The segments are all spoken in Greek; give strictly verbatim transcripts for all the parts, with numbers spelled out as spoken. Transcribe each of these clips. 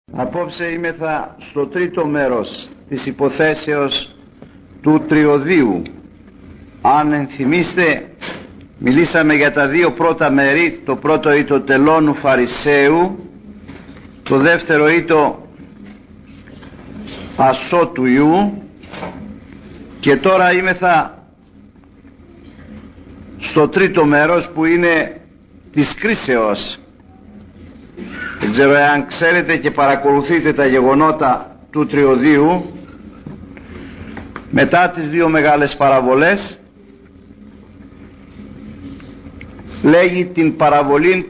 Απόψε είμεθα στο τρίτο μέρος της υποθέσεως του τριωδίου. Αν ενθυμίστε, μιλήσαμε για τα δύο πρώτα μέρη. Το πρώτο ή το τελώνου Φαρισαίου, το δεύτερο ή το ασώτου Ιού, και τώρα είμεθα στο τρίτο μέρος που είναι της κρίσεως. Δεν ξέρω εάν ξέρετε και παρακολουθείτε τα γεγονότα του τριωδίου. Μετά τις δύο μεγάλες παραβολές λέγει την παραβολή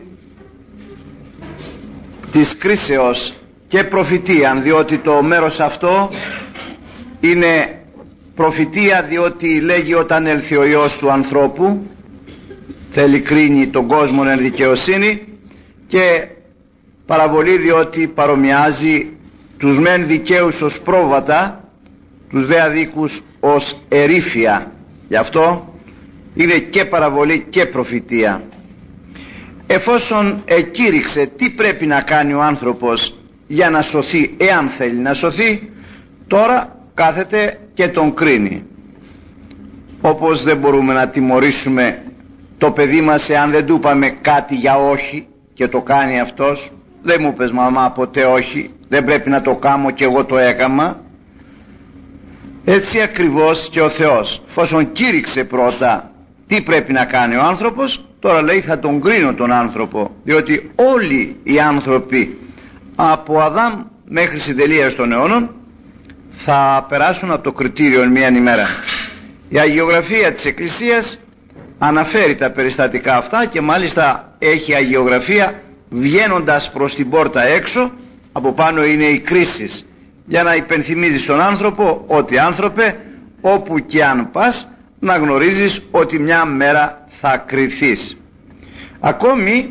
της κρίσεως και προφητείαν, διότι το μέρος αυτό είναι προφητεία, διότι λέγει όταν έλθει ο Υιός του ανθρώπου θέλει κρίνει τον κόσμο εν δικαιοσύνη, και παραβολή διότι παρομοιάζει τους μεν δικαίους ως πρόβατα, τους δε αδίκους ως ερήφια. Γι' αυτό είναι και παραβολή και προφητεία. Εφόσον εκήρυξε τι πρέπει να κάνει ο άνθρωπος για να σωθεί, εάν θέλει να σωθεί, τώρα κάθεται και τον κρίνει. Όπως δεν μπορούμε να τιμωρήσουμε το παιδί μας εάν δεν του είπαμε κάτι για όχι και το κάνει αυτός. Δεν μου πες μαμά ποτέ όχι, δεν πρέπει να το κάνω και εγώ το έκαμα. Έτσι ακριβώς και ο Θεός, εφόσον κήρυξε πρώτα τι πρέπει να κάνει ο άνθρωπος, τώρα λέει θα τον κρίνω τον άνθρωπο, διότι όλοι οι άνθρωποι από Αδάμ μέχρι συντελείας των αιώνων θα περάσουν από το κριτήριο εν μία ημέρα. Η αγιογραφία της Εκκλησίας αναφέρει τα περιστατικά αυτά και μάλιστα έχει αγιογραφία βγαίνοντας προς την πόρτα έξω, από πάνω είναι οι κρίσεις, για να υπενθυμίζει στον άνθρωπο ότι άνθρωπε, όπου και αν πας, να γνωρίζεις ότι μια μέρα θα κριθείς. Ακόμη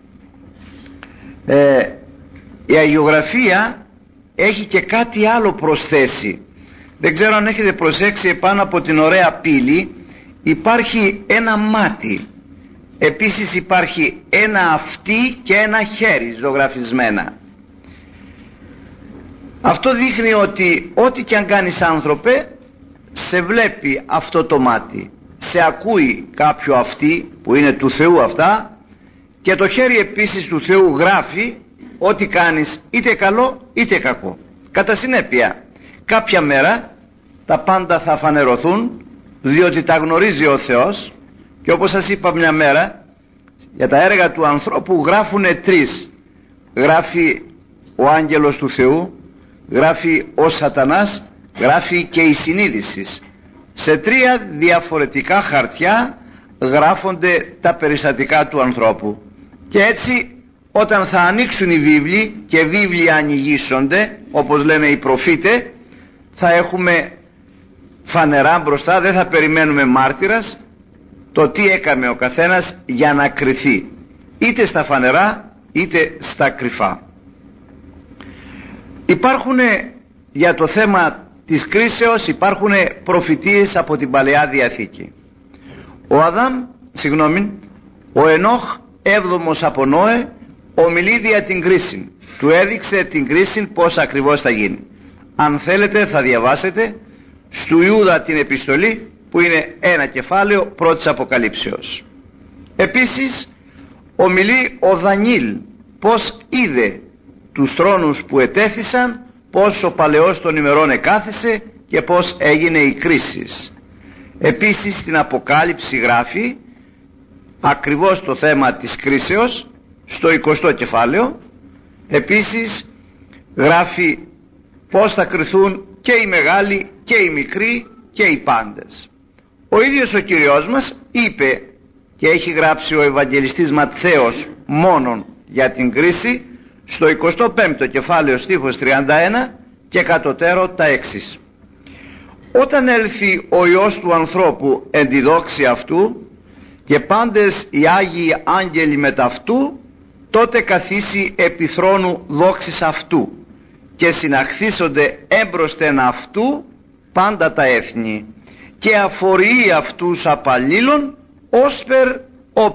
ε, η αγιογραφία έχει και κάτι άλλο προσθέσει. Δεν ξέρω αν έχετε προσέξει, επάνω από την ωραία πύλη υπάρχει ένα μάτι. Επίσης υπάρχει ένα αυτί και ένα χέρι ζωγραφισμένα. Αυτό δείχνει ότι ό,τι και αν κάνεις άνθρωπε, σε βλέπει αυτό το μάτι, σε ακούει κάποιο αυτί που είναι του Θεού αυτά, και το χέρι επίσης του Θεού γράφει ό,τι κάνεις, είτε καλό είτε κακό. Κατά συνέπεια κάποια μέρα τα πάντα θα φανερωθούν, διότι τα γνωρίζει ο Θεός. Και όπως σας είπα μια μέρα, για τα έργα του ανθρώπου γράφουνε τρεις. Γράφει ο άγγελος του Θεού, γράφει ο Σατανάς, γράφει και η συνείδηση. Σε τρία διαφορετικά χαρτιά γράφονται τα περιστατικά του ανθρώπου. Και έτσι όταν θα ανοίξουν οι βίβλοι και βίβλοι ανοιγήσονται, όπως λένε οι προφήτες, θα έχουμε φανερά μπροστά, δεν θα περιμένουμε μάρτυρας, το τι έκανε ο καθένας για να κριθεί, είτε στα φανερά είτε στα κρυφά. Υπάρχουν για το θέμα της κρίσεως, υπάρχουν προφητείες από την Παλαιά Διαθήκη. Ο Αδάμ, συγγνώμη, ο Ενώχ, έβδομος από Νόε, ομιλεί δια την κρίση. Του έδειξε την κρίση πώς ακριβώς θα γίνει. Αν θέλετε θα διαβάσετε στου Ιούδα την επιστολή, που είναι ένα κεφάλαιο πρώτης Αποκαλύψεως. Επίσης ομιλεί ο Δανιήλ πως είδε τους θρόνους που ετέθησαν, πως ο παλαιός των ημερών εκάθισε και πως έγινε η κρίση. Επίσης στην Αποκάλυψη γράφει ακριβώς το θέμα της κρίσεως στο εικοστό κεφάλαιο. Επίσης γράφει πως θα κριθούν και οι μεγάλοι και οι μικροί και οι πάντες. Ο ίδιος ο Κυριός μας είπε, και έχει γράψει ο Ευαγγελιστής Ματθαίος μόνον για την κρίση, στο εικοστό πέμπτο κεφάλαιο στίχος τριάντα ένα και κατωτέρω τα εξής: όταν έλθει ο Υιός του ανθρώπου εν τη δόξη αυτού και πάντες οι Άγιοι άγγελοι μετ' αυτού, τότε καθίσει επί θρόνου δόξης αυτού και συναχθήσονται έμπροσθεν αυτού πάντα τα έθνη, και αφορεί αυτούς απαλλήλων, όσπερ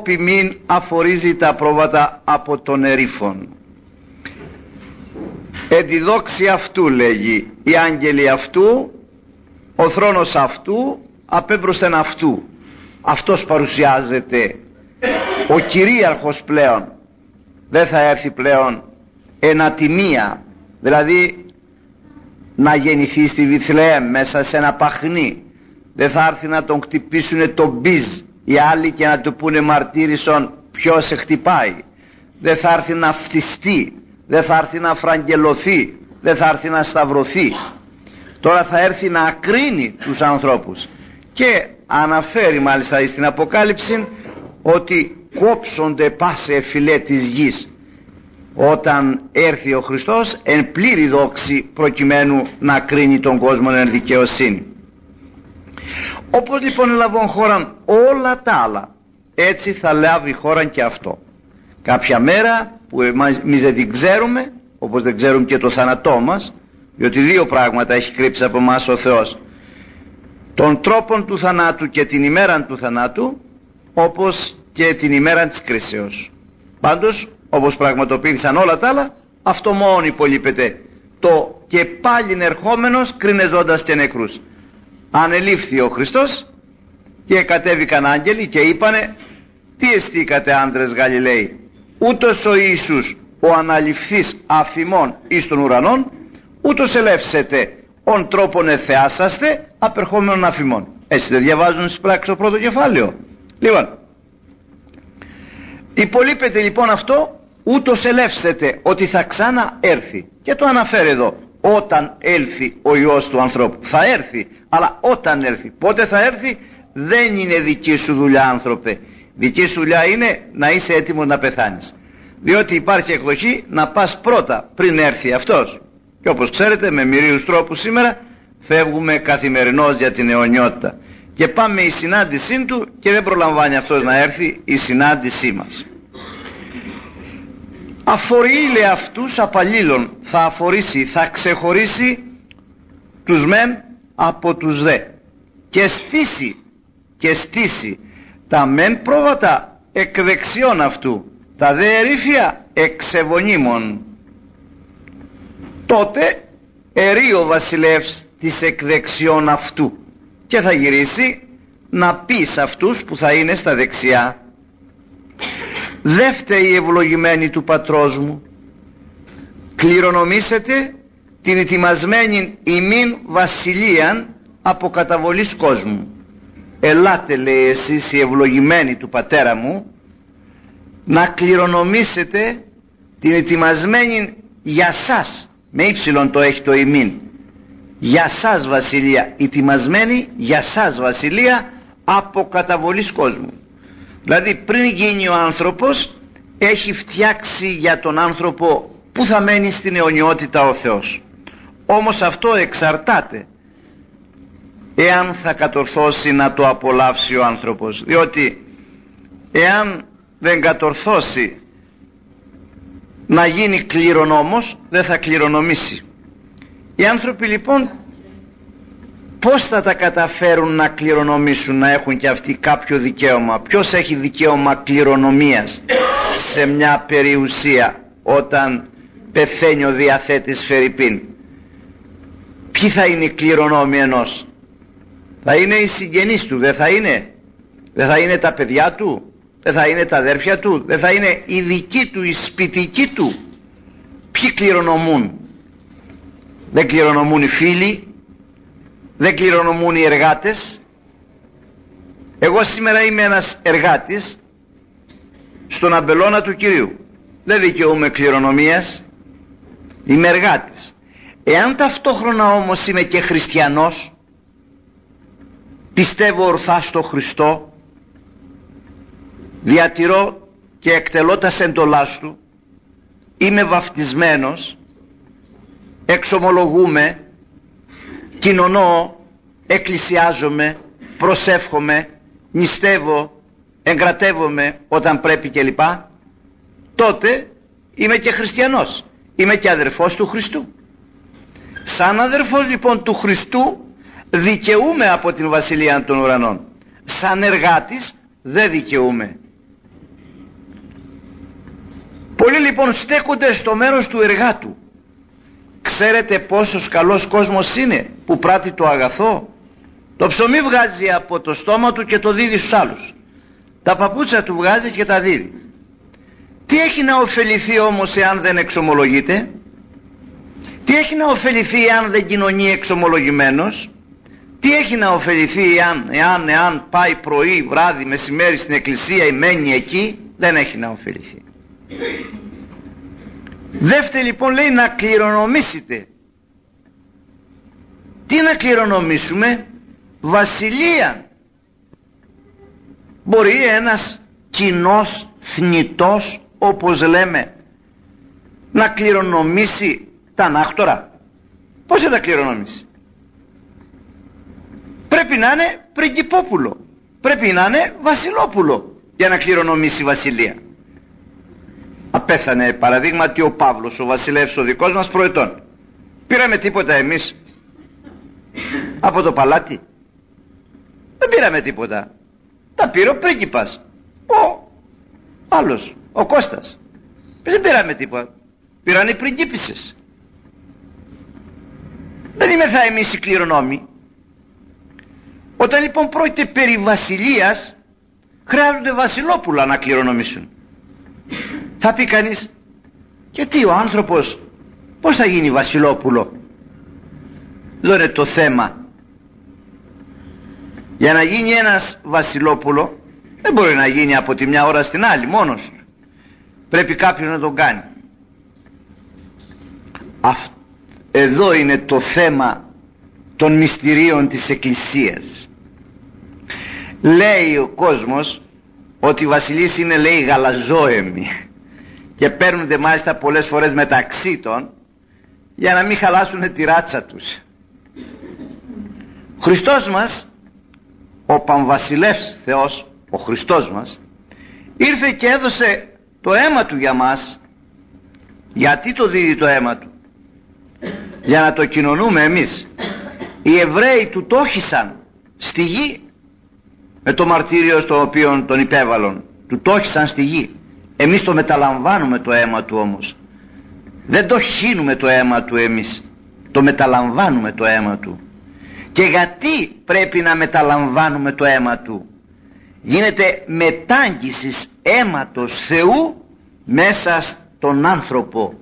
οπιμήν αφορίζει τα πρόβατα από τον ερήφων. Εν τη δόξη αυτού, λέγει, οι άγγελοι αυτού, ο θρόνος αυτού, απέμπροσθεν αυτού. Αυτός παρουσιάζεται ο κυρίαρχος πλέον. Δεν θα έρθει πλέον εν ατιμία, δηλαδή να γεννηθεί στη Βιθλεέμ μέσα σε ένα παχνί. Δεν θα έρθει να τον χτυπήσουνε τον μπιζ οι άλλοι και να του πούνε μαρτύρησον ποιος σε χτυπάει. Δεν θα έρθει να φτιστεί, δεν θα έρθει να φραγγελωθεί, δεν θα έρθει να σταυρωθεί. Τώρα θα έρθει να ακρίνει τους ανθρώπους. Και αναφέρει μάλιστα στην Αποκάλυψη ότι κόψονται πάσε φυλέ της γης όταν έρθει ο Χριστός εν πλήρη δόξη, προκειμένου να κρίνει τον κόσμο εν δικαιοσύνη. Όπως λοιπόν λαβών χώραν όλα τα άλλα, έτσι θα λάβει χώραν και αυτό. Κάποια μέρα που εμείς δεν την ξέρουμε, όπως δεν ξέρουμε και το θάνατό μας, διότι δύο πράγματα έχει κρύψει από εμάς ο Θεός: τον τρόπον του θανάτου και την ημέραν του θανάτου, όπως και την ημέραν της κρίσεως. Πάντως, όπως πραγματοποιήθησαν όλα τα άλλα, αυτό μόνο υπολείπεται, το και πάλιν ερχόμενος κρίνεζοντας και νεκρούς. Ανελήφθη ο Χριστός και κατέβηκαν άγγελοι και είπανε: τι εστίκατε άντρες Γαλιλαίοι, ούτως ο Ιησούς ο αναληφθής αφημών εις των ουρανών, ούτως ελεύσετε ον τρόπον εθεάσαστε απερχόμενον αφημών. Έτσι δεν διαβάζουν στις πράξεις το πρώτο κεφάλαιο? Λοιπόν, υπολείπεται λοιπόν αυτό, ούτως ελεύσετε, ότι θα ξανά έρθει, και το αναφέρει εδώ, όταν έλθει ο Υιός του ανθρώπου. Θα έρθει, αλλά όταν έρθει. Πότε θα έρθει? Δεν είναι δική σου δουλειά, άνθρωπε. Δική σου δουλειά είναι να είσαι έτοιμος να πεθάνεις, διότι υπάρχει εκδοχή να πας πρώτα πριν έρθει αυτός. Και όπως ξέρετε, με μυρίους τρόπους σήμερα φεύγουμε καθημερινώς για την αιωνιότητα και πάμε η συνάντησή του και δεν προλαμβάνει αυτός να έρθει η συνάντησή μας. Αφορείλε αυτούς απαλλήλων, θα αφορήσει, θα ξεχωρίσει τους μεν από τους δε, και στήσει και στήσει τα μεν πρόβατα εκ δεξιών αυτού, τα δε ερήφια εξεβονίμων. Τότε ερεί ο βασιλεύς της εκ δεξιών αυτού και θα γυρίσει να πει σε αυτούς που θα είναι στα δεξιά: δε φταίει η ευλογημένη του πατρός μου, κληρονομήσετε την ετοιμασμένη ημίν βασιλείαν από καταβολής κόσμου. Ελάτε, λέει, εσείς οι ευλογημένοι του πατέρα μου, να κληρονομήσετε την ετοιμασμένη για σας, με ύψιλον το έχει το ημίν, για σας βασιλεία, ετοιμασμένη για σας βασιλεία από καταβολής κόσμου. Δηλαδή πριν γίνει ο άνθρωπος, έχει φτιάξει για τον άνθρωπο που θα μένει στην αιωνιότητα ο Θεός. Όμως αυτό εξαρτάται εάν θα κατορθώσει να το απολαύσει ο άνθρωπος, διότι εάν δεν κατορθώσει να γίνει κληρονόμος, δεν θα κληρονομήσει. Οι άνθρωποι λοιπόν πώς θα τα καταφέρουν να κληρονομήσουν, να έχουν και αυτοί κάποιο δικαίωμα? Ποιος έχει δικαίωμα κληρονομίας σε μια περιουσία όταν πεθαίνει ο διαθέτης φερειπίν? Ποιοι θα είναι οι κληρονόμοι ενός? Θα είναι οι συγγενείς του, δεν θα είναι? Δεν θα είναι τα παιδιά του? Δεν θα είναι τα αδέρφια του? Δεν θα είναι οι δικοί του, οι σπιτικοί του? Ποιοι κληρονομούν? Δεν κληρονομούν οι φίλοι, δεν κληρονομούν οι εργάτες. Εγώ σήμερα είμαι ένας εργάτης στον αμπελώνα του Κυρίου, δεν δικαιούμαι κληρονομίας, είμαι εργάτης. Εάν ταυτόχρονα όμως είμαι και χριστιανός, πιστεύω ορθά στο Χριστό, διατηρώ και εκτελώ τα εντολάς του, είμαι βαφτισμένος, εξομολογούμε, κοινωνώ, εκκλησιάζομαι, προσεύχομαι, νηστεύω, εγκρατεύομαι όταν πρέπει κλπ, τότε είμαι και χριστιανός, είμαι και αδερφός του Χριστού. Σαν αδερφός λοιπόν του Χριστού δικαιούμαι από την βασιλεία των ουρανών, σαν εργάτης δεν δικαιούμαι. Πολλοί λοιπόν στέκονται στο μέρος του εργάτου ξέρετε πόσος καλός κόσμος είναι που πράττει το αγαθό? Το ψωμί βγάζει από το στόμα του και το δίδει στους άλλους, τα παπούτσα του βγάζει και τα δίδει. Τι έχει να ωφεληθεί όμως εάν δεν εξομολογείται? Τι έχει να ωφεληθεί εάν δεν κοινωνεί εξομολογημένος? Τι έχει να ωφεληθεί εάν, εάν, εάν πάει πρωί, βράδυ, μεσημέρι στην εκκλησία ή μένει εκεί? Δεν έχει να ωφεληθεί. Δεύτερη λοιπόν λέει να κληρονομήσετε. Τι να κληρονομήσουμε? Βασιλεία. Μπορεί ένας κοινός θνητός, όπως λέμε, να κληρονομήσει τα ανάκτορα? Πώς θα τα κληρονομήσει? Πρέπει να είναι πριγκιπόπουλο, πρέπει να είναι βασιλόπουλο για να κληρονομήσει βασιλεία. Απέθανε παραδείγματι ο Παύλος, ο βασιλεύς ο δικός μας προετών. Πήραμε τίποτα εμείς από το παλάτι? Δεν πήραμε τίποτα. Τα πήρε ο πρίγκιπας, ο άλλος, ο Κώστας. Δεν πήραμε τίποτα. Πήραν οι πριγκίπισσες. Δεν είμαι θα εμείς οι κληρονόμοι. Όταν λοιπόν πρόκειται περί βασιλείας, χρειάζονται βασιλόπουλα να κληρονομήσουν. Θα πει κανείς, γιατί ο άνθρωπος πώς θα γίνει βασιλόπουλο? Εδώ είναι το θέμα. Για να γίνει ένας βασιλόπουλο δεν μπορεί να γίνει από τη μια ώρα στην άλλη μόνος του. Πρέπει κάποιος να τον κάνει. Αυτό, εδώ είναι το θέμα των μυστηρίων της Εκκλησίας. Λέει ο κόσμος ότι οι βασιλείς είναι, λέει, γαλαζόαιμοι και παίρνονται μάλιστα πολλές φορές μεταξύ των για να μην χαλάσουν τη ράτσα τους. Ο Χριστός μας, ο Πανβασιλεύς Θεός, ο Χριστός μας, ήρθε και έδωσε το αίμα του για μας. Γιατί το δίδει το αίμα του? Για να το κοινωνούμε εμείς. Οι Εβραίοι του το όχησαν στη γη με το μαρτύριο στο οποίο τον υπέβαλον. Του το όχησαν στη γη. Εμείς το μεταλαμβάνουμε το αίμα του όμως. Δεν το χύνουμε το αίμα του εμείς. Το μεταλαμβάνουμε το αίμα του. Και γιατί πρέπει να μεταλαμβάνουμε το αίμα του? Γίνεται μετάγγισης αίματος Θεού μέσα στον άνθρωπο.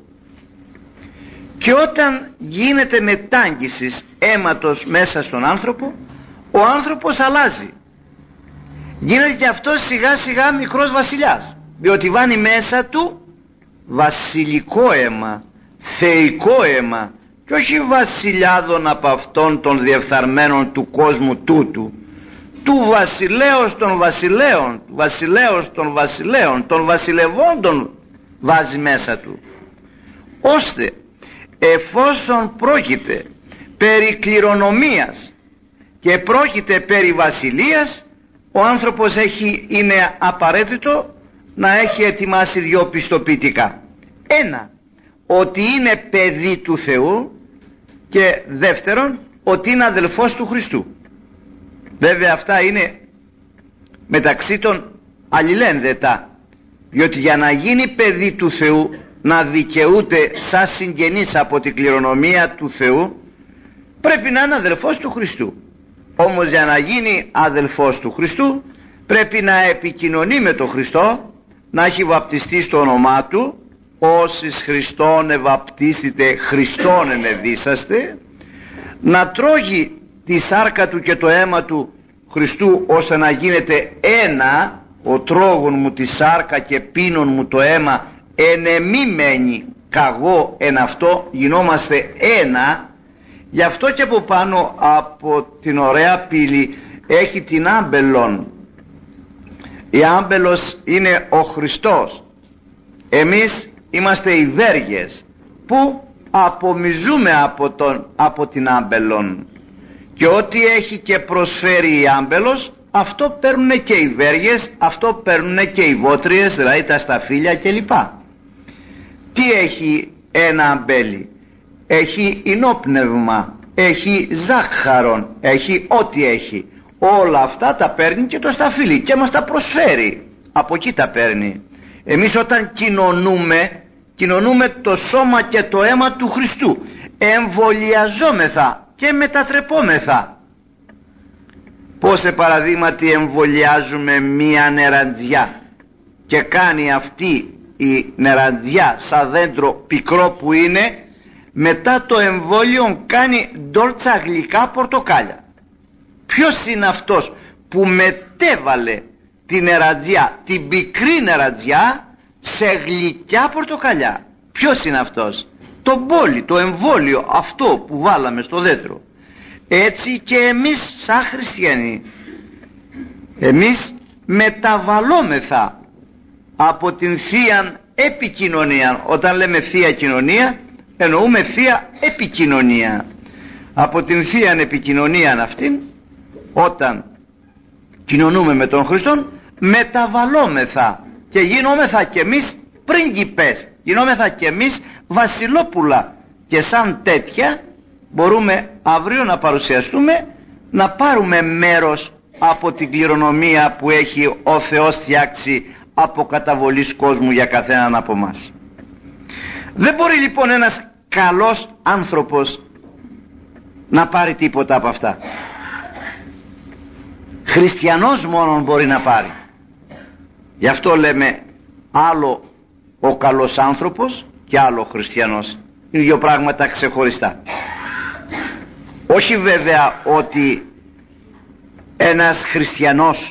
Και όταν γίνεται μετάγγισης αίματος μέσα στον άνθρωπο, ο άνθρωπος αλλάζει. Γίνεται και αυτός σιγά σιγά μικρός βασιλιάς, διότι βάνει μέσα του βασιλικό αίμα, θεϊκό αίμα, και όχι βασιλιάδων από αυτών των διεφθαρμένων του κόσμου τούτου, του βασιλέως των βασιλέων, του βασιλέως των βασιλέων, των βασιλευόντων βάζει μέσα του, ώστε εφόσον πρόκειται περί κληρονομίας και πρόκειται περί βασιλείας, ο άνθρωπος έχει, είναι απαραίτητο να έχει ετοιμάσει δυο πιστοποιητικά. Ένα, ότι είναι παιδί του Θεού, και δεύτερον, ότι είναι αδελφός του Χριστού. Βέβαια αυτά είναι μεταξύ των αλληλένδετα, διότι για να γίνει παιδί του Θεού, να δικαιούται σαν συγγενής από την κληρονομία του Θεού, πρέπει να είναι αδελφός του Χριστού. Όμως για να γίνει αδελφός του Χριστού πρέπει να επικοινωνεί με τον Χριστό, να έχει βαπτιστεί στο όνομά του, όσις Χριστόν ευαπτίσετε Χριστόν ενεδίσαστε, να τρώγει τη σάρκα του και το αίμα του Χριστού, ώστε να γίνεται ένα, ο τρώγων μου τη σάρκα και πίνων μου το αίμα, εν εμή μένει καγώ εν αυτό, γινόμαστε ένα. Γι' αυτό και από πάνω από την ωραία πύλη έχει την άμπελον. Η άμπελος είναι ο Χριστός. Εμείς είμαστε οι βέργες που απομυζούμε από, τον, από την άμπελον, και ό,τι έχει και προσφέρει η άμπελος, αυτό παίρνουν και οι βέργες, αυτό παίρνουν και οι βότριες, δηλαδή τα σταφύλια κλπ. Τι έχει ένα αμπέλι? Έχει ινόπνευμα, έχει ζάχαρον, έχει ό,τι έχει. Όλα αυτά τα παίρνει και το σταφύλι και μας τα προσφέρει. Από εκεί τα παίρνει. Εμείς όταν κοινωνούμε, κοινωνούμε το σώμα και το αίμα του Χριστού. εμβολιαζόμεθα και μετατρεπόμεθα. Πώς σε παραδείγματι εμβολιάζουμε μία νεραντζιά και κάνει αυτή η νεραντζιά σαν δέντρο πικρό που είναι, μετά το εμβόλιο κάνει ντόρτσα γλυκά πορτοκάλια. Ποιος είναι αυτός που μετέβαλε την νεραντζιά, την πικρή νεραντζιά, σε γλυκιά πορτοκαλιά? Ποιος είναι αυτός? Το μπόλι, το εμβόλιο αυτό που βάλαμε στο δέντρο. Έτσι και εμείς σαν χριστιανοί, εμείς μεταβαλόμεθα από την θεία επικοινωνία. Όταν λέμε θεία κοινωνία, εννοούμε θεία επικοινωνία. Από την θεία επικοινωνία αυτήν, όταν κοινωνούμε με τον Χριστόν, μεταβαλόμεθα και γινόμεθα κι εμείς πρίγκιπες, γινόμεθα κι εμείς βασιλόπουλα, και σαν τέτοια μπορούμε αύριο να παρουσιαστούμε, να πάρουμε μέρος από την κληρονομία που έχει ο Θεός φτιάξει από καταβολής κόσμου για καθέναν από μας. Δεν μπορεί λοιπόν ένας καλός άνθρωπος να πάρει τίποτα από αυτά. Χριστιανός μόνον μπορεί να πάρει. Γι' αυτό λέμε άλλο ο καλός άνθρωπος και άλλο ο χριστιανός. Είναι δύο πράγματα ξεχωριστά. Όχι βέβαια ότι ένας χριστιανός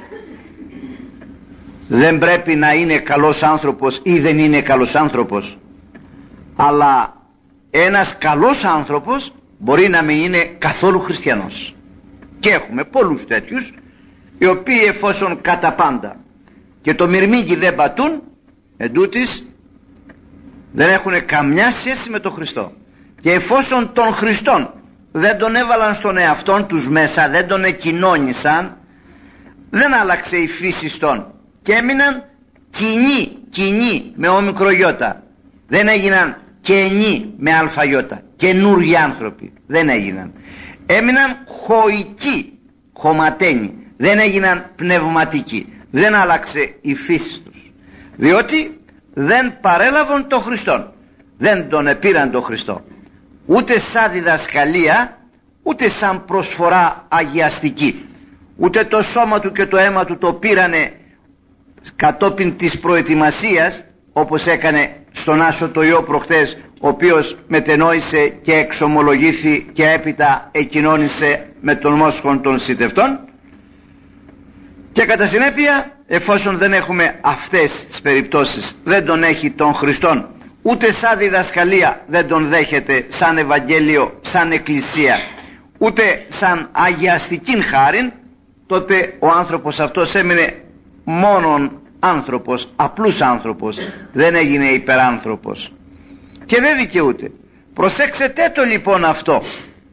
δεν πρέπει να είναι καλός άνθρωπος ή δεν είναι καλός άνθρωπος, αλλά ένας καλός άνθρωπος μπορεί να μην είναι καθόλου χριστιανός. Και έχουμε πολλούς τέτοιους, οι οποίοι εφόσον κατά πάντα και το μυρμήγκι δεν πατούν, εντούτοις δεν έχουν καμιά σχέση με τον Χριστό. Και εφόσον τον Χριστόν δεν τον έβαλαν στον εαυτόν τους μέσα, δεν τον εκοινώνησαν, δεν άλλαξε η φύση των και έμειναν κοινοί, κοινοί με όμικρογιώτα. Δεν έγιναν καινοί με αλφαγιώτα, καινούργιοι άνθρωποι δεν έγιναν. Έμειναν χωικοί, χωματένοι, δεν έγιναν πνευματικοί. Δεν άλλαξε η φύση τους, διότι δεν παρέλαβαν τον Χριστόν, δεν τον επήραν τον Χριστό, ούτε σαν διδασκαλία, ούτε σαν προσφορά αγιαστική. Ούτε το σώμα του και το αίμα του το πήρανε κατόπιν της προετοιμασίας, όπως έκανε στον Άσο το Υιό προχτές, ο οποίος μετενόησε και εξομολογήθη και έπειτα εκοινώνησε με τον μόσχον των σιτευτών. Και κατά συνέπεια, εφόσον δεν έχουμε αυτές τις περιπτώσεις, δεν τον έχει τον Χριστόν, ούτε σαν διδασκαλία δεν τον δέχεται, σαν Ευαγγέλιο, σαν Εκκλησία, ούτε σαν αγιαστικήν χάριν, τότε ο άνθρωπος αυτός έμεινε μόνον άνθρωπος, απλούς άνθρωπος, δεν έγινε υπεράνθρωπος και δεν δικαιούται. Προσέξετε το λοιπόν αυτό,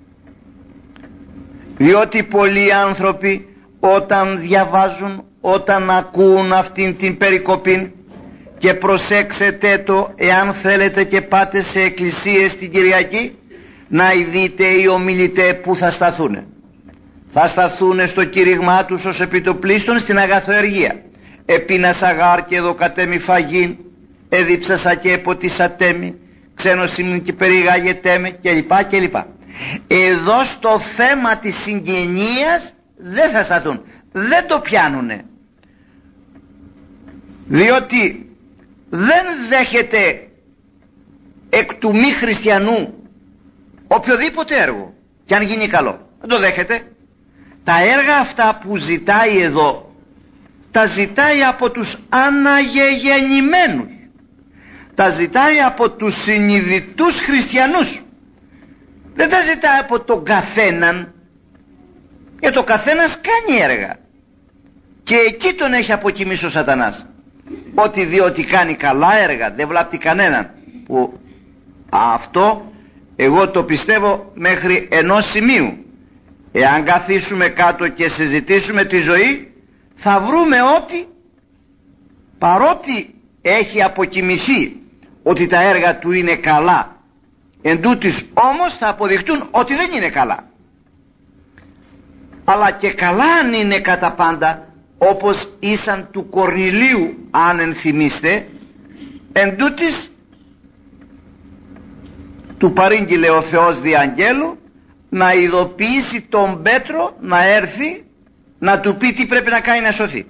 διότι πολλοί άνθρωποι όταν διαβάζουν, όταν ακούν αυτήν την περικοπή, και προσέξετε το, εάν θέλετε και πάτε σε εκκλησίες την Κυριακή, να δείτε οι ομιλητές που θα σταθούν. Θα σταθούν στο κήρυγμά τους ως επιτοπλίστων στην αγαθοεργία. Επίνασα γάρ και εδώ κατέμι φαγήν, έδιψασα και εποτίσατέμι, ξένος ήμουν και περιγάγετέμι κλπ. κλπ. Εδώ στο θέμα της συγγενείας δεν θα σταθούν, δεν το πιάνουνε, διότι δεν δέχεται εκ του μη χριστιανού οποιοδήποτε έργο και αν γίνει καλό, δεν το δέχεται. Τα έργα αυτά που ζητάει εδώ τα ζητάει από τους αναγεγεννημένους, τα ζητάει από τους συνειδητούς χριστιανούς, δεν τα ζητάει από τον καθέναν, γιατί το καθένας κάνει έργα και εκεί τον έχει αποκοιμήσει ο σατανάς, ότι διότι κάνει καλά έργα δεν βλάπτει κανέναν, που αυτό εγώ το πιστεύω μέχρι ενός σημείου. Εάν καθίσουμε κάτω και συζητήσουμε τη ζωή, θα βρούμε ότι παρότι έχει αποκοιμηθεί ότι τα έργα του είναι καλά, εντούτοις όμως θα αποδειχτούν ότι δεν είναι καλά. Αλλά και καλά αν είναι κατά πάντα, όπως ήσαν του Κορνηλίου, αν ενθυμίστε, εντούτοις του παρήγγειλε ο Θεός δι' αγγέλου να ειδοποιήσει τον Πέτρο να έρθει να του πει τι πρέπει να κάνει να σωθεί.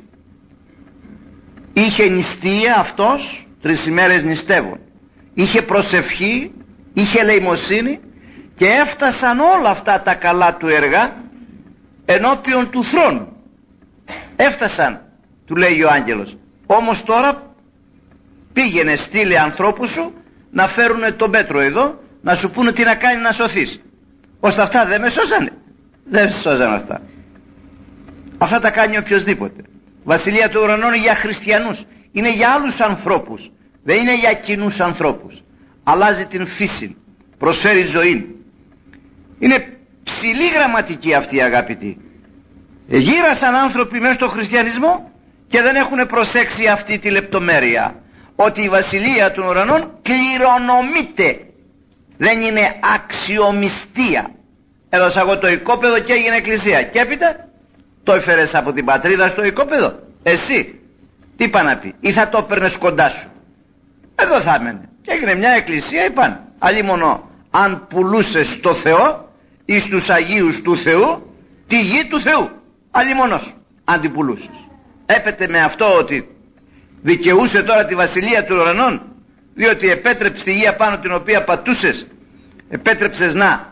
Είχε νηστεία αυτός, τρεις ημέρες νηστεύων, είχε προσευχή, είχε ελεημοσύνη και έφτασαν όλα αυτά τα καλά του έργα ενώπιον του θρόνου. Έφτασαν, του λέει ο άγγελος. Όμως τώρα πήγαινε, στείλε ανθρώπους σου να φέρουν τον Πέτρο εδώ να σου πούνε τι να κάνει να σωθείς. Ώστε αυτά δεν με σώζανε. Δεν σώζανε αυτά. Αυτά τα κάνει οποιοσδήποτε. Βασιλεία του ουρανών είναι για χριστιανούς, είναι για άλλους ανθρώπους, δεν είναι για κοινούς ανθρώπους. Αλλάζει την φύση, προσφέρει ζωή. Είναι ψηλή γραμματική αυτή, αγαπητοί. Γύρασαν άνθρωποι μέσα στο χριστιανισμό και δεν έχουν προσέξει αυτή τη λεπτομέρεια, ότι η βασιλεία των ουρανών κληρονομείται, δεν είναι αξιομιστία. Έδωσα εγώ το οικόπεδο και έγινε εκκλησία και έπειτα το έφερες από την πατρίδα στο οικόπεδο. Εσύ τι είπα να πει, ή θα το έπαιρνες κοντά σου, εδώ θα έμενε και έγινε μια εκκλησία. Είπαν αλλή μόνο αν πουλούσες το Θεό ή στους Αγίους του Θεού τη γη του Θεού, αλλή μόνος αν την πουλούσες. Έπεται με αυτό ότι δικαιούσε τώρα τη βασιλεία του ουρανών, διότι επέτρεψε τη γη απάνω την οποία πατούσες, επέτρεψες να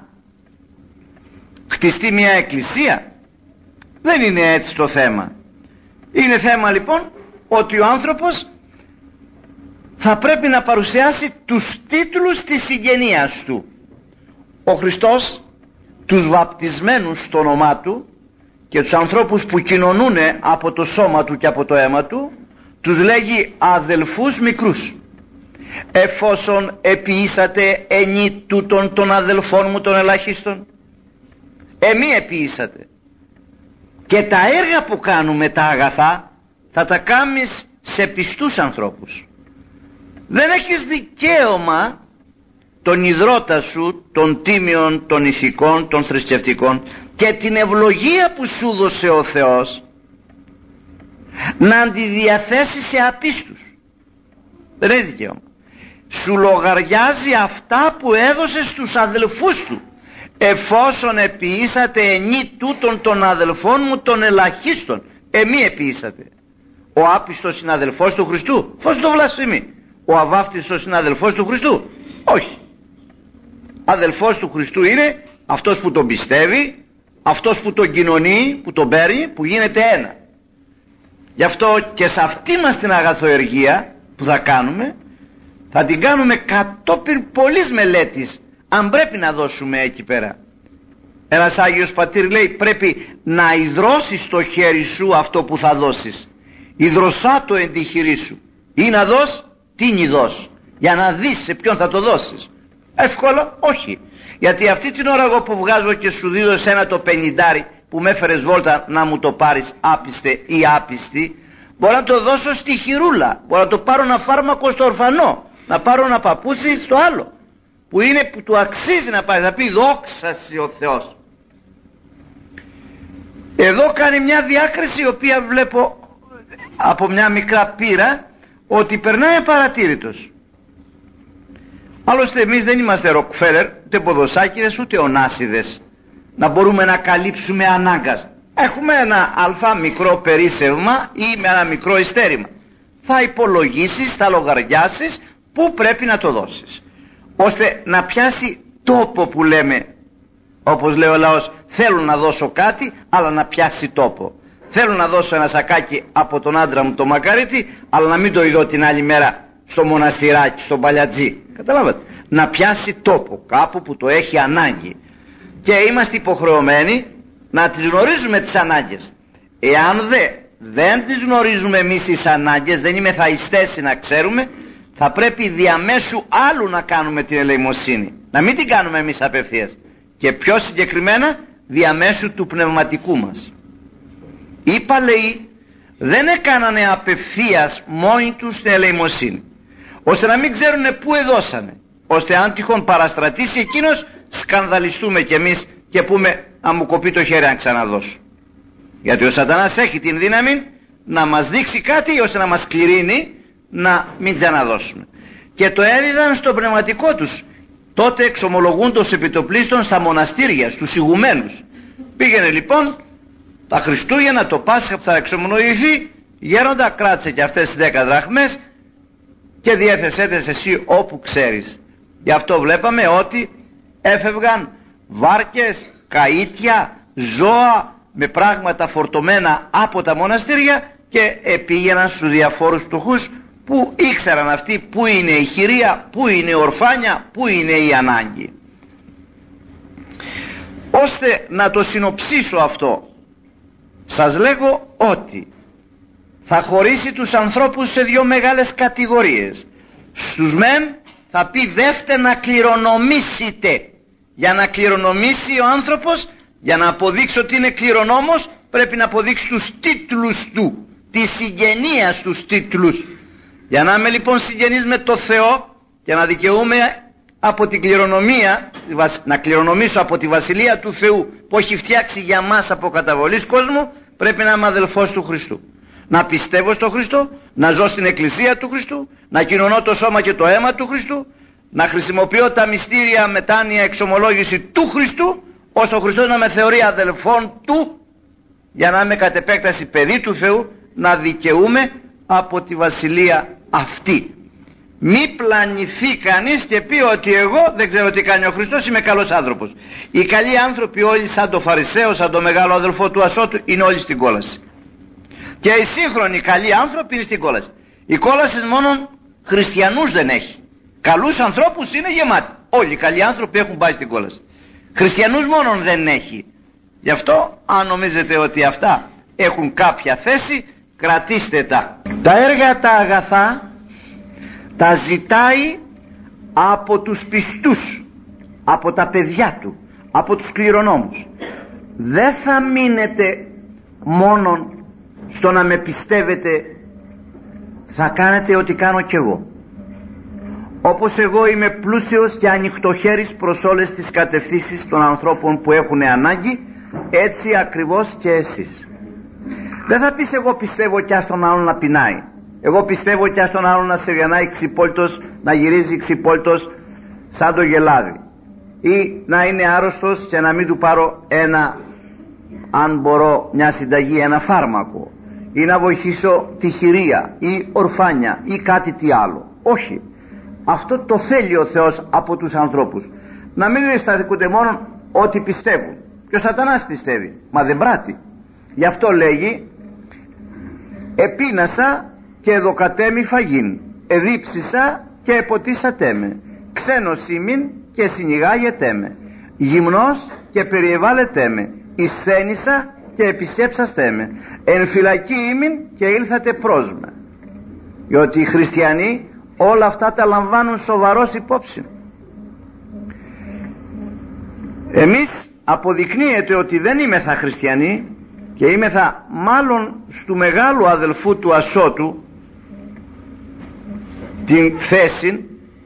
χτιστεί μια εκκλησία. Δεν είναι έτσι το θέμα. Είναι θέμα λοιπόν ότι ο άνθρωπος θα πρέπει να παρουσιάσει τους τίτλους της συγγενείας του. Ο Χριστός τους βαπτισμένους στο όνομά του και τους ανθρώπους που κοινωνούν από το σώμα του και από το αίμα του τους λέγει αδελφούς μικρούς. Εφόσον επιήσατε ενή τούτων των αδελφών μου των ελαχίστων, εμεί επιήσατε. Και τα έργα που κάνουμε τα αγαθά θα τα κάνεις σε πιστούς ανθρώπους. Δεν έχεις δικαίωμα τον ιδρώτα σου, των τίμιων, των ηθικών, των θρησκευτικών και την ευλογία που σου δώσε ο Θεός να αντιδιαθέσεις σε απίστους. Δεν έχεις δικαίωμα. Σου λογαριάζει αυτά που έδωσε στους αδελφούς του. Εφόσον επιήσατε ενή τούτων των αδελφών μου των ελαχίστων, εμεί επιήσατε. Ο άπιστος είναι αδελφός του Χριστού, φως το βλασφημεί. Ο αβάφτιστος είναι αδελφός του Χριστού, όχι. Αδελφός του Χριστού είναι αυτός που τον πιστεύει, αυτός που τον κοινωνεί, που τον παίρνει, που γίνεται ένα. Γι' αυτό και σε αυτή μας την αγαθοεργία που θα κάνουμε, θα την κάνουμε κατόπιν πολλής μελέτης, αν πρέπει να δώσουμε εκεί πέρα. Ένας Άγιος Πατήρ λέει πρέπει να ιδρώσεις το χέρι σου αυτό που θα δώσεις. Ιδρωσά το εν τη χειρή σου. Ή να δώσεις, τι δώσεις, για να δεις σε ποιον θα το δώσεις. Εύκολα όχι. Γιατί αυτή την ώρα εγώ που βγάζω και σου δίδω σε ένα το πενηντάρι που με έφερες βόλτα να μου το πάρεις άπιστε ή άπιστη, μπορώ να το δώσω στη χειρούλα, μπορώ να το πάρω ένα φάρμακο στο ορφανό, να πάρω ένα παπούτσι στο άλλο που είναι που του αξίζει να πάρει, θα πει δόξα σοι ο Θεός. Εδώ κάνει μια διάκριση η οποία βλέπω από μια μικρά πείρα ότι περνάει απαρατήρητος. Άλλωστε εμείς δεν είμαστε Ροκφέλερ, ούτε ποδοσάκηδες, ούτε ονάσιδες να μπορούμε να καλύψουμε ανάγκας. Έχουμε ένα αλφα μικρό περίσσευμα ή με ένα μικρό ειστέρημα. Θα υπολογίσεις, θα λογαριάσεις πού πρέπει να το δώσεις, ώστε να πιάσει τόπο που λέμε. Όπως λέει ο λαός, θέλω να δώσω κάτι αλλά να πιάσει τόπο. Θέλω να δώσω ένα σακάκι από τον άντρα μου το μακαρίτη, αλλά να μην το ειδώ την άλλη μέρα στο μοναστηράκι, στον παλιατζή. Καταλάβατε, να πιάσει τόπο κάπου που το έχει ανάγκη. Και είμαστε υποχρεωμένοι να τις γνωρίζουμε τις ανάγκες. Εάν δε, δεν τις γνωρίζουμε εμείς τις ανάγκες, δεν είμαι θαιστές να ξέρουμε, θα πρέπει διαμέσου άλλου να κάνουμε την ελεημοσύνη. Να μην την κάνουμε εμείς απευθείας. Και πιο συγκεκριμένα διαμέσου του πνευματικού μας. Οι παλαιοί δεν έκανανε απευθείας μόνοι τους την ελεημοσύνη, ώστε να μην ξέρουν πού εδώσανε, ώστε αν τυχόν παραστρατήσει εκείνος σκανδαλιστούμε κι εμείς και πούμε αν μου κοπεί το χέρι αν ξαναδώσω. Γιατί ο σατανάς έχει την δύναμη να μας δείξει κάτι ώστε να μας κληρύνει να μην ξαναδώσουμε. Και το έδιδαν στο πνευματικό τους τότε εξομολογούντος επιτοπλίστων στα μοναστήρια, στους ηγουμένους. Πήγαινε λοιπόν τα Χριστούγεννα, το Πάσχα που θα εξομολογηθεί, γέροντα, κράτησε και αυτές τις δέκα δραχμές και διέθεσέ τες εσύ όπου ξέρεις. Γι' αυτό βλέπαμε ότι έφευγαν βάρκες, καΐτια, ζώα με πράγματα φορτωμένα από τα μοναστήρια και πήγαιναν στους διαφόρους φτωχούς που ήξεραν αυτοί που είναι η χειρία, που είναι η ορφάνια, που είναι η ανάγκη. Ώστε να το συνοψίσω αυτό, σας λέγω ότι θα χωρίσει τους ανθρώπους σε δύο μεγάλες κατηγορίες. Στους μεν θα πει δεύτε να κληρονομήσετε. Για να κληρονομήσει ο άνθρωπος, για να αποδείξει ότι είναι κληρονόμος, πρέπει να αποδείξει τους τίτλους του, τη συγγενεία στους τίτλους. Για να είμαι λοιπόν συγγενής με το Θεό και να δικαιούμαι από την κληρονομία, να κληρονομήσω από τη Βασιλεία του Θεού που έχει φτιάξει για μας από καταβολής κόσμου, πρέπει να είμαι αδελφός του Χριστού. Να πιστεύω στο Χριστό, να ζω στην Εκκλησία του Χριστού, να κοινωνώ το σώμα και το αίμα του Χριστού, να χρησιμοποιώ τα μυστήρια μετάνοια εξομολόγηση του Χριστού, ώστε ο Χριστός να με θεωρεί αδελφόν του, για να είμαι κατ' επέκταση παιδί του Θεού, να δικαιούμαι από τη βασιλεία αυτή. Μη πλανηθεί κανείς και πει ότι εγώ δεν ξέρω τι κάνει ο Χριστός, είμαι καλός άνθρωπος. Οι καλοί άνθρωποι όλοι, σαν το Φαρισαίο, σαν το μεγάλο αδελφό του Ασώτου, είναι όλοι στην κόλαση. Και οι σύγχρονοι καλοί άνθρωποι είναι στην κόλαση. Η κόλαση μόνο χριστιανούς δεν έχει. Καλούς ανθρώπους είναι γεμάτοι. Όλοι οι καλοί άνθρωποι έχουν πάει στην κόλαση. Χριστιανούς μόνον δεν έχει. Γι' αυτό αν νομίζετε ότι αυτά έχουν κάποια θέση, κρατήστε τα. Τα έργα τα αγαθά τα ζητάει από τους πιστούς, από τα παιδιά του, από τους κληρονόμους. Δεν θα μείνετε μόνον στο να με πιστεύετε, θα κάνετε ό,τι κάνω κι εγώ. Όπως εγώ είμαι πλούσιος και ανοιχτοχέρης προς όλες τις κατευθύνσεις των ανθρώπων που έχουν ανάγκη, έτσι ακριβώς και εσείς. Δεν θα πεις εγώ πιστεύω κι ας τον άλλον να πεινάει, εγώ πιστεύω κι ας τον άλλον να σε γεννάει ξυπόλυτος, να γυρίζει ξυπόλυτος σαν το γελάδι, ή να είναι άρρωστος και να μην του πάρω ένα, αν μπορώ, μια συνταγή, ένα φάρμακο, ή να βοηθήσω τη χειρία ή ορφάνια ή κάτι τι άλλο. Όχι, αυτό το θέλει ο Θεός από τους ανθρώπους. Να μην αισθανθήκονται μόνο ότι πιστεύουν. Και ο σατανάς πιστεύει, μα δεν πράττει. Γι' αυτό λέγει επίνασα και εδοκατέμι φαγήν, εδίψισα και εποτίσατέ με, ξένος ήμην και συνηγάγετέ με, γυμνός και περιεβάλλετέ με, εισθένησα και επισέψαστέ με, εν φυλακή ήμην και ήλθατε προς με. Διότι οι χριστιανοί όλα αυτά τα λαμβάνουν σοβαρός υπόψη. Εμείς αποδεικνύεται ότι δεν είμεθα χριστιανοί και είμεθα μάλλον στου μεγάλου αδελφού του Ασώτου την θέση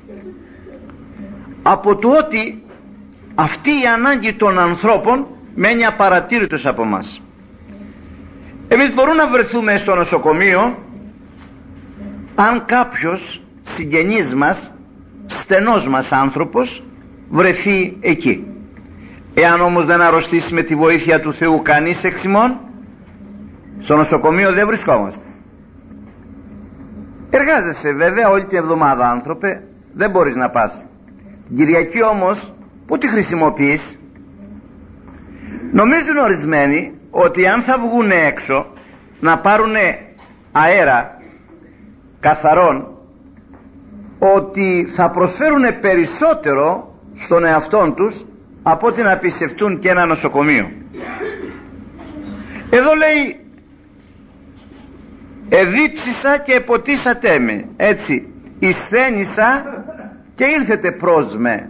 από το ότι αυτή η ανάγκη των ανθρώπων μένει απαρατήρητος από μας. Εμείς μπορούμε να βρεθούμε στο νοσοκομείο αν κάποιος συγγενής μας, στενός μας άνθρωπος βρεθεί εκεί. Εάν όμως δεν αρρωστήσει με τη βοήθεια του Θεού κανείς εξ ημών, στο νοσοκομείο δεν βρισκόμαστε. Εργάζεσαι βέβαια όλη την εβδομάδα, άνθρωπε, δεν μπορείς να πας. Την Κυριακή όμως που τη χρησιμοποιείς? Νομίζουν ορισμένοι ότι αν θα βγουν έξω να πάρουν αέρα καθαρόν, ότι θα προσφέρουν περισσότερο στον εαυτόν τους από ότι να πιστευτούν και ένα νοσοκομείο. Εδώ λέει εδίψισα και εποτίσατέ με, έτσι, εισθένησα και ήλθετε προς με.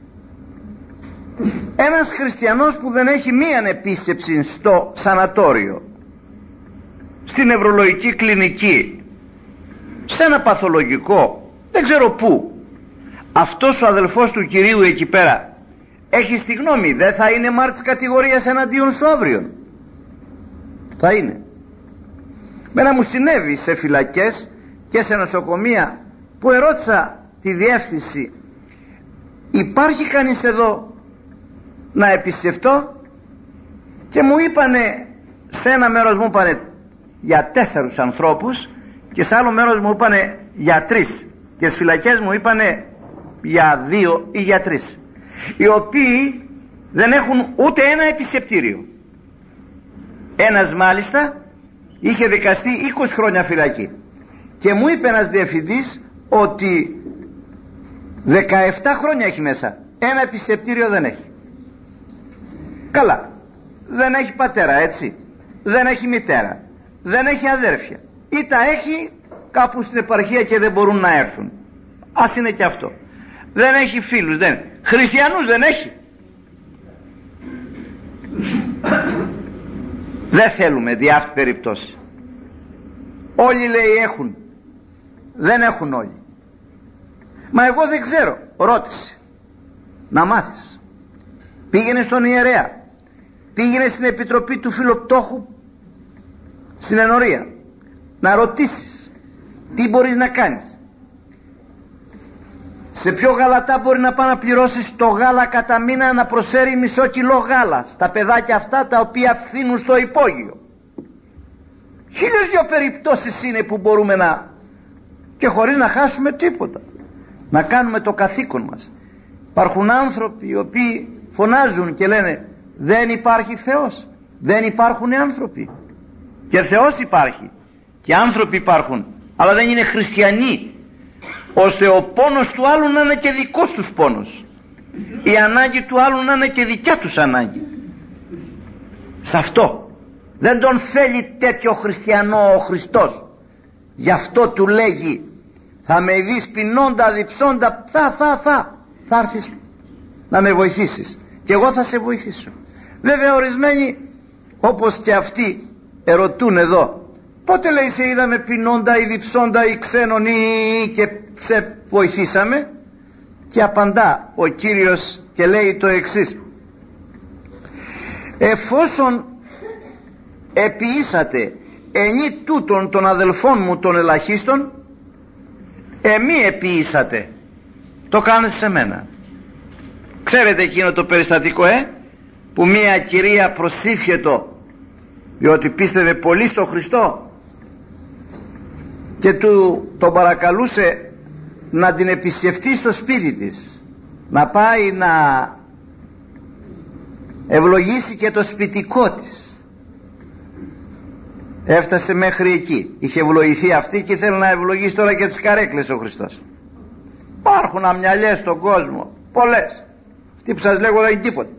Ένας χριστιανός που δεν έχει μίαν επίσκεψη στο σανατόριο, στην νευρολογική κλινική, σε ένα παθολογικό, δεν ξέρω πού, αυτός ο αδελφός του Κυρίου εκεί πέρα έχει στη γνώμη, δεν θα είναι μάρτης κατηγορίας εναντίον στο αύριο? Θα είναι. Μένα μου συνέβη σε φυλακές και σε νοσοκομεία που ερώτησα τη διεύθυνση υπάρχει κανείς εδώ να επισκεφτώ? Και μου είπανε, σε ένα μέρος μου είπανε για τέσσερους ανθρώπους και σε άλλο μέρος μου είπανε για τρεις, και στις φυλακές μου είπανε για δύο ή για τρεις, οι οποίοι δεν έχουν ούτε ένα επισκεπτήριο. Ένας μάλιστα είχε δικαστεί είκοσι χρόνια φυλακή και μου είπε ένας διευθυντής ότι δεκαεπτά χρόνια έχει μέσα, ένα επισκεπτήριο δεν έχει. Καλά, δεν έχει πατέρα, έτσι, δεν έχει μητέρα, δεν έχει αδέρφια, ή τα έχει κάπου στην επαρχία και δεν μπορούν να έρθουν, ας είναι και αυτό. Δεν έχει φίλους, δεν, χριστιανούς δεν έχει. Δεν θέλουμε δι' αυτή περιπτώσει. Όλοι λέει έχουν, δεν έχουν όλοι. Μα εγώ δεν ξέρω. Ρώτησε, να μάθεις. Πήγαινε στον ιερέα, πήγαινε στην επιτροπή του φιλοπτώχου στην ενορία, να ρωτήσεις τι μπορείς να κάνεις, σε ποιο γαλατά μπορεί να πάει να πληρώσεις το γάλα κατά μήνα, να προσφέρει μισό κιλό γάλα στα παιδάκια αυτά τα οποία φθήνουν στο υπόγειο. Χίλιες δυο περιπτώσεις είναι που μπορούμε να, και χωρίς να χάσουμε τίποτα, να κάνουμε το καθήκον μας. Υπάρχουν άνθρωποι οι οποίοι φωνάζουν και λένε δεν υπάρχει Θεός, δεν υπάρχουν άνθρωποι. Και Θεός υπάρχει και άνθρωποι υπάρχουν, αλλά δεν είναι χριστιανοί, ώστε ο πόνος του άλλου να είναι και δικός τους πόνος, η ανάγκη του άλλου να είναι και δικιά τους ανάγκη. Σε αυτό δεν τον θέλει τέτοιο χριστιανό ο Χριστός. Γι' αυτό του λέγει θα με δεις πεινώντα, διψώντα, θα, θα, θα θα έρθεις να με βοηθήσεις και εγώ θα σε βοηθήσω. Βέβαια ορισμένοι όπως και αυτοί ερωτούν εδώ, πότε λέει σε είδαμε πεινώντα ή διψώντα ή ξένον ή και σε βοηθήσαμε? Και απαντά ο Κύριος και λέει το εξής, εφόσον επιήσατε ενή τούτων των αδελφών μου των ελαχίστων, εμεί επιήσατε, το κάνετε σε μένα. Ξέρετε εκείνο το περιστατικό ε που μία κυρία προσήφιετο διότι πίστευε πολύ στο Χριστό και του τον παρακαλούσε να την επισκεφτεί στο σπίτι της, να πάει να ευλογήσει και το σπιτικό της. Έφτασε μέχρι εκεί, είχε ευλογηθεί αυτή και θέλει να ευλογήσει τώρα και τις καρέκλες ο Χριστός. Υπάρχουν αμυαλιές στον κόσμο, πολλές, αυτοί που σας λέγω δεν είναι τίποτα.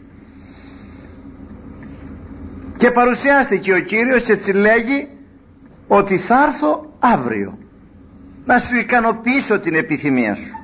Και παρουσιάστηκε ο Κύριος και έτσι λέγει ότι θα έρθω αύριο να σου ικανοποιήσω την επιθυμία σου.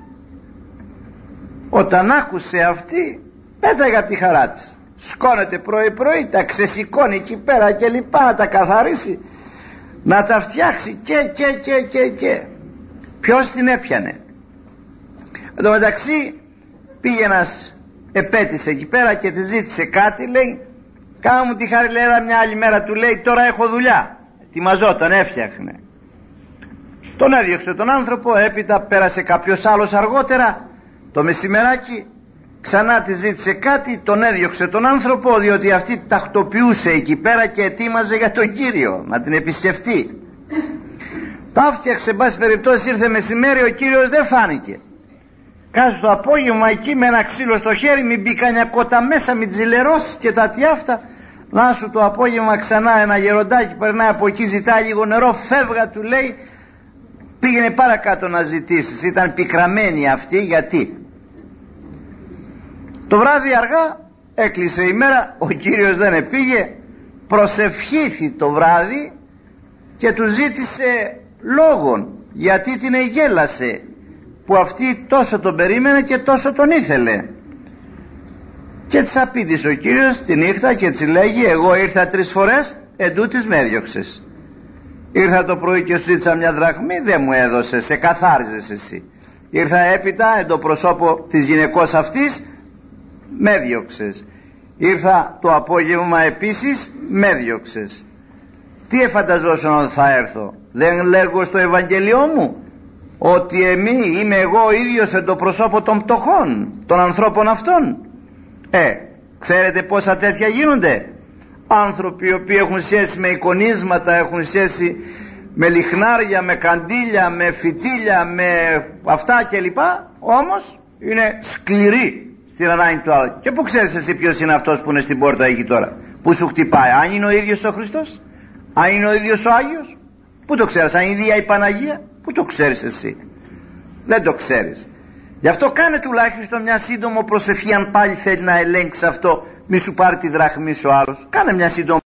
Όταν άκουσε αυτή πέταγε από τη χαρά της, σκόνεται πρωί πρωί, τα ξεσηκώνει εκεί πέρα και λοιπά, να τα καθαρίσει, να τα φτιάξει και και και και και ποιος την έπιανε? Εν τω μεταξύ πήγε ένας επέτης εκεί πέρα και τη ζήτησε κάτι, λέει κάνε μου τη χάρη, λέει, μια άλλη μέρα, του λέει τώρα έχω δουλειά, ετοιμαζόταν, έφτιαχνε, τον έδιωξε τον άνθρωπο. Έπειτα πέρασε κάποιος άλλος αργότερα το μεσημεράκι, ξανά τη ζήτησε κάτι, τον έδιωξε τον άνθρωπο, διότι αυτή τακτοποιούσε εκεί πέρα και ετοίμαζε για τον Κύριο να την επισκεφτεί. Τα φτιάξε, εν πάση περιπτώσει ήρθε μεσημέρι, ο Κύριος δεν φάνηκε. Κάτσε το απόγευμα εκεί με ένα ξύλο στο χέρι, μην μπει κανένα κότα μέσα, μην τζιλερώσεις και τα τι αυτά. Να σου το απόγευμα ξανά ένα γεροντάκι περνάει από εκεί, ζητάει λίγο νερό, φεύγα, του λέει πήγαινε παρακάτω να ζητήσεις. Ήταν πικραμένη αυτή, γιατί το βράδυ αργά έκλεισε η μέρα, ο Κύριος δεν επήγε, προσευχήθη το βράδυ και του ζήτησε λόγον γιατί την εγέλασε που αυτή τόσο τον περίμενε και τόσο τον ήθελε. Και της απήντησε ο Κύριος τη νύχτα και της λέγει εγώ ήρθα τρεις φορές, εντούτοις με έδιωξες. Ήρθα το πρωί και σου ζήτησα μια δραχμή, δεν μου έδωσες, σε καθάριζες εσύ. Ήρθα έπειτα εν το προσώπο της γυναικός αυτής, με έδιωξες. Ήρθα το απόγευμα επίσης, με έδιωξες. Τι εφανταζόσουν ότι θα έρθω? Δεν λέγω στο Ευαγγελιό μου ότι εμεί είμαι εγώ ίδιος εν το προσώπο των πτωχών, των ανθρώπων αυτών. Ε, ξέρετε πόσα τέτοια γίνονται? Άνθρωποι οι οποίοι έχουν σχέση με εικονίσματα, έχουν σχέση με λιχνάρια, με καντήλια, με φυτίλια, με αυτά κλπ. Όμως είναι σκληροί στην ανάγκη του άλλου. Και πού ξέρεις εσύ ποιος είναι αυτός που είναι στην πόρτα εκεί τώρα, που σου χτυπάει? Αν είναι ο ίδιος ο Χριστός, αν είναι ο ίδιος ο Άγιος, πού το ξέρεις? Αν είναι η ίδια η Παναγία, πού το ξέρεις εσύ? Δεν το ξέρεις. Γι' αυτό κάνε τουλάχιστον μια σύντομο προσευχή, αν πάλι θέλει να ελέγξει αυτό, μη σου πάρει τη δραχμή σου άλλος. Κάνε μια σύντομο